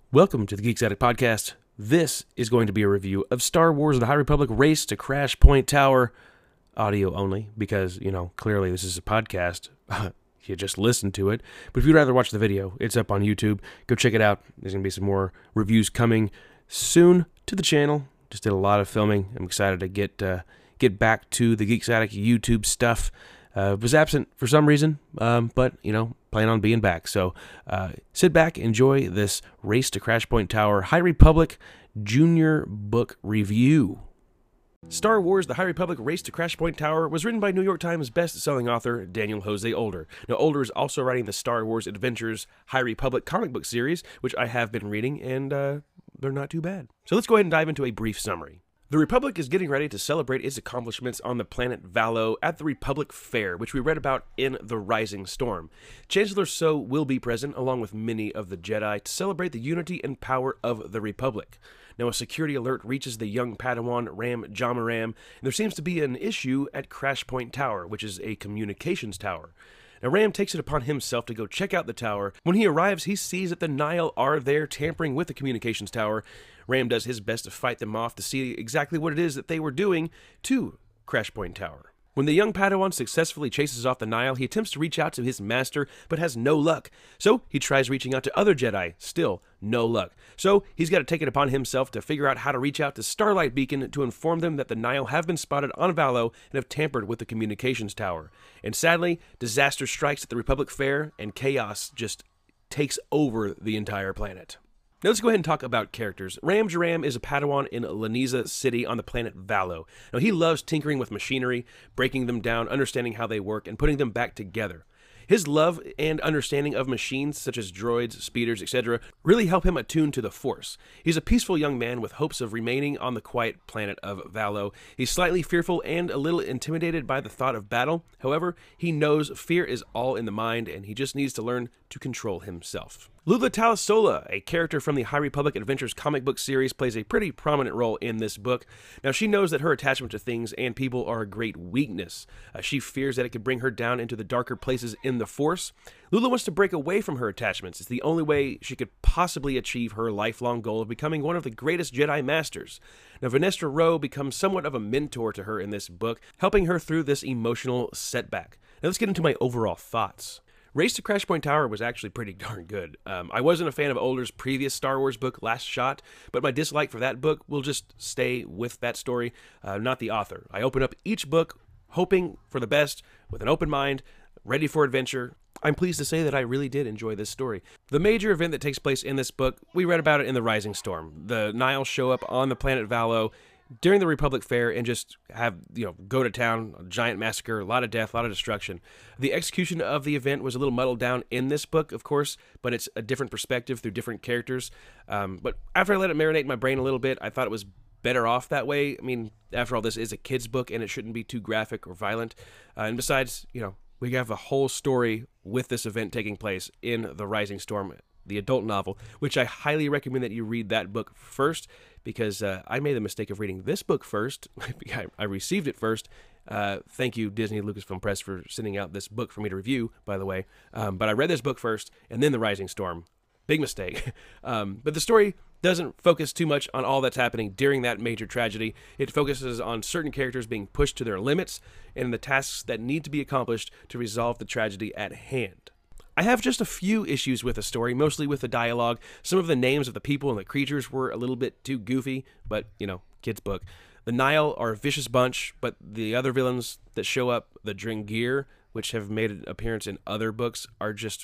Welcome to the Geeks Addict Podcast. This is going to be a review of Star Wars The High Republic Race to Crash Point Tower, audio only, because, clearly this is a podcast. You just listen to it. But if you'd rather watch the video, it's up on YouTube. Go check it out. There's going to be some more reviews coming soon to the channel. Just did a lot of filming. I'm excited to get back to the Geeks Addict YouTube stuff. Was absent for some reason, but, plan on being back. So sit back, enjoy this Race to Crash Point Tower High Republic Junior Book Review. Star Wars The High Republic Race to Crash Point Tower was written by New York Times best-selling author Daniel Jose Older. Now, Older is also writing the Star Wars Adventures High Republic comic book series, which I have been reading, and they're not too bad. So let's go ahead and dive into a brief summary. The Republic is getting ready to celebrate its accomplishments on the planet Valo at the Republic Fair, which we read about in The Rising Storm. Chancellor So will be present, along with many of the Jedi, to celebrate the unity and power of the Republic. Now, a security alert reaches the young Padawan Ram Jamaram, and there seems to be an issue at Crash Point Tower, which is a communications tower. Now, Ram takes it upon himself to go check out the tower. When he arrives, he sees that the Nihil are there tampering with the communications tower. Ram does his best to fight them off to see exactly what it is that they were doing to Crash Point Tower. When the young Padawan successfully chases off the Nihil, he attempts to reach out to his master, but has no luck. So he tries reaching out to other Jedi, still no luck. So he's got to take it upon himself to figure out how to reach out to Starlight Beacon to inform them that the Nihil have been spotted on Valo and have tampered with the communications tower. And sadly, disaster strikes at the Republic Fair, and chaos just takes over the entire planet. Now let's go ahead and talk about characters. Ram Jamaram is a Padawan in Laniza City on the planet Valo. Now he loves tinkering with machinery, breaking them down, understanding how they work, and putting them back together. His love and understanding of machines such as droids, speeders, etc. really help him attune to the Force. He's a peaceful young man with hopes of remaining on the quiet planet of Valo. He's slightly fearful and a little intimidated by the thought of battle. However, he knows fear is all in the mind and he just needs to learn to control himself. Lula Talisola, a character from the High Republic Adventures comic book series, plays a pretty prominent role in this book. Now, she knows that her attachment to things and people are a great weakness. She fears that it could bring her down into the darker places in the Force. Lula wants to break away from her attachments. It's the only way she could possibly achieve her lifelong goal of becoming one of the greatest Jedi Masters. Now, Vernestra Rwoh becomes somewhat of a mentor to her in this book, helping her through this emotional setback. Now, let's get into my overall thoughts. Race to Crash Point Tower was actually pretty darn good. I wasn't a fan of Older's previous Star Wars book, Last Shot, but my dislike for that book will just stay with that story, not the author. I open up each book hoping for the best, with an open mind, ready for adventure. I'm pleased to say that I really did enjoy this story. The major event that takes place in this book, we read about it in The Rising Storm. The Nihil show up on the planet Valo during the Republic Fair and just have, go to town, a giant massacre, a lot of death, a lot of destruction. The execution of the event was a little muddled down in this book, of course, but it's a different perspective through different characters. But after I let it marinate in my brain a little bit, I thought it was better off that way. I mean, after all, this is a kid's book and it shouldn't be too graphic or violent. And besides, we have a whole story with this event taking place in The Rising Storm, the adult novel, which I highly recommend that you read that book first, because I made the mistake of reading this book first. I received it first. Thank you, Disney Lucasfilm Press, for sending out this book for me to review, by the way. But I read this book first, and then The Rising Storm. Big mistake. But the story doesn't focus too much on all that's happening during that major tragedy. It focuses on certain characters being pushed to their limits and the tasks that need to be accomplished to resolve the tragedy at hand. I have just a few issues with the story, mostly with the dialogue. Some of the names of the people and the creatures were a little bit too goofy, but, kid's book. The Nihil are a vicious bunch, but the other villains that show up, the Drengir, which have made an appearance in other books, are just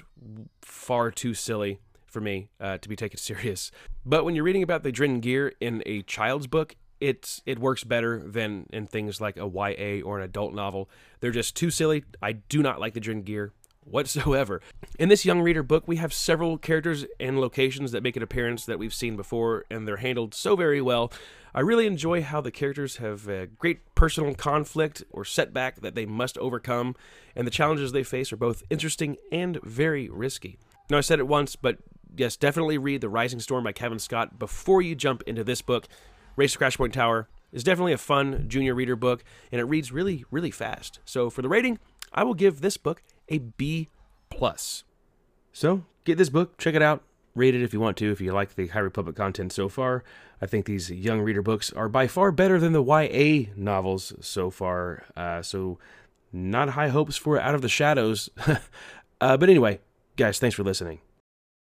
far too silly for me to be taken serious. But when you're reading about the Drengir in a child's book, it works better than in things like a YA or an adult novel. They're just too silly. I do not like the Drengir whatsoever. In this young reader book, we have several characters and locations that make an appearance that we've seen before, and they're handled so very well. I really enjoy how the characters have a great personal conflict or setback that they must overcome, and the challenges they face are both interesting and very risky. Now, I said it once, but yes, definitely read The Rising Storm by Kevin Scott before you jump into this book. Race to Crash Point Tower is definitely a fun junior reader book, and it reads really, really fast. So for the rating, I will give this book a B+. So get this book, check it out. Read it if you want to, if you like the High Republic content so far. I think these young reader books are by far better than the YA novels so far. So not high hopes for Out of the Shadows. But anyway, guys, thanks for listening.